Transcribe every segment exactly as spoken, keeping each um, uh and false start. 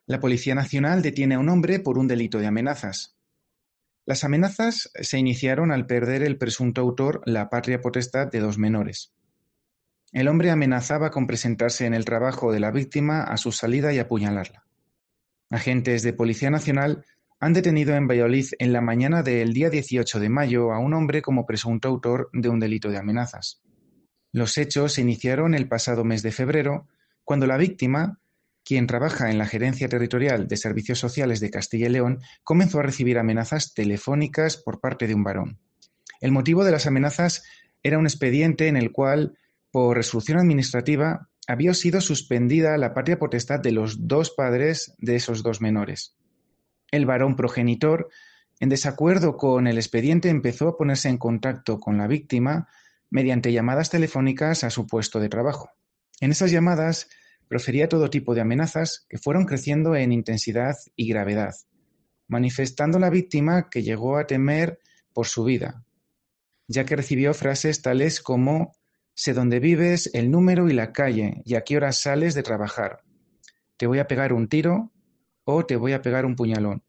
La Policía Nacional detiene a un hombre por un delito de amenazas. Las amenazas se iniciaron al perder el presunto autor la patria potestad de dos menores. El hombre amenazaba con presentarse en el trabajo de la víctima a su salida y apuñalarla. Agentes de Policía Nacional han detenido en Valladolid en la mañana del día dieciocho de mayo a un hombre como presunto autor de un delito de amenazas. Los hechos se iniciaron el pasado mes de febrero, cuando la víctima, quien trabaja en la Gerencia Territorial de Servicios Sociales de Castilla y León, comenzó a recibir amenazas telefónicas por parte de un varón. El motivo de las amenazas era un expediente en el cual, por resolución administrativa, había sido suspendida la patria potestad de los dos padres de esos dos menores. El varón progenitor, en desacuerdo con el expediente, empezó a ponerse en contacto con la víctima mediante llamadas telefónicas a su puesto de trabajo. En esas llamadas profería todo tipo de amenazas que fueron creciendo en intensidad y gravedad, manifestando la víctima que llegó a temer por su vida, ya que recibió frases tales como: sé dónde vives, el número y la calle, y a qué horas sales de trabajar. Te voy a pegar un tiro o te voy a pegar un puñalón.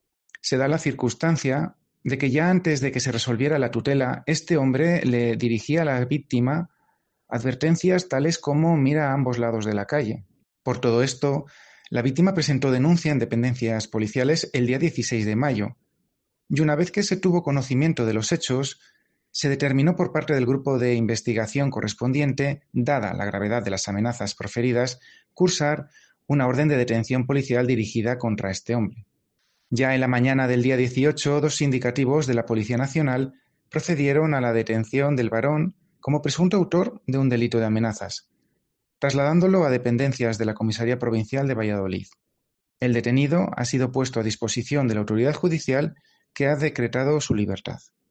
Se da la circunstancia de que ya antes de que se resolviera la tutela, este hombre le dirigía a la víctima advertencias tales como: mira a ambos lados de la calle. Por todo esto, la víctima presentó denuncia en dependencias policiales el día dieciséis de mayo, y una vez que se tuvo conocimiento de los hechos, se determinó por parte del grupo de investigación correspondiente, dada la gravedad de las amenazas proferidas, cursar una orden de detención policial dirigida contra este hombre. Ya en la mañana del día dieciocho, dos sindicativos de la Policía Nacional procedieron a la detención del varón como presunto autor de un delito de amenazas, trasladándolo a dependencias de la Comisaría Provincial de Valladolid. El detenido ha sido puesto a disposición de la autoridad judicial, que ha decretado su libertad.